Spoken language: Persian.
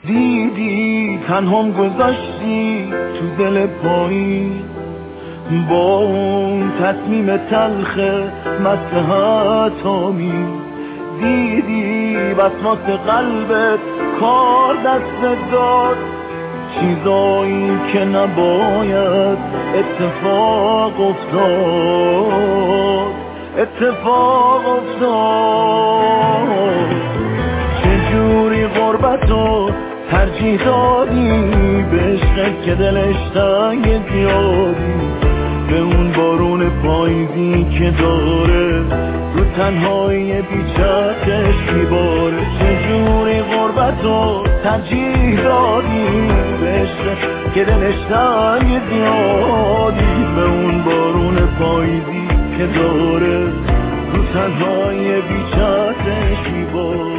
دیدی تنهام گذاشتی تو دل پایین، با اون تصمیم تلخ مصلحت آمیز. دیدی بسمات قلبت کار دست داد، چیزایی که نباید اتفاق افتاد، اتفاق افتاد. چجوری غربتو ترجیح دادی به عشقت که دلش تنگ زیادی، به اون بارون پاییزی که داره رو تنهایی بیچاره‌اش میباره. چجوری غربتو ترجیح دادی به عشقت که دلش تنگ زیادی، به اون بارون پاییزی که داره رو تنهایی بیچاره‌اش میباره.